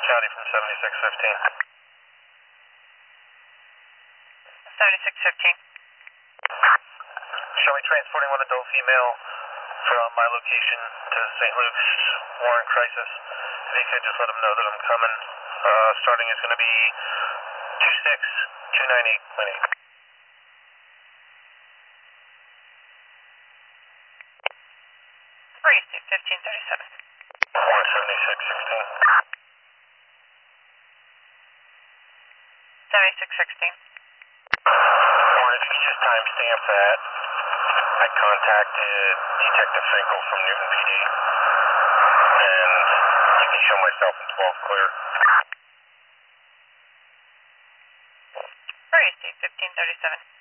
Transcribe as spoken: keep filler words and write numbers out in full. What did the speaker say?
Howdy from seventy-six fifteen. seventy-six fifteen. Show me transporting one adult female from my location to Saint Luke's Warren Crisis. If you could just let them know that I'm coming. Uh, starting is going to be two six two nine eight. Three six fifteen thirty seven. Warren seventy-six sixteen. seventy-six sixteen. Warren, if you could just timestamp that. I contacted Detective Finkel from Newton P D, and you can show myself in twelve clear. Three six fifteen thirty seven.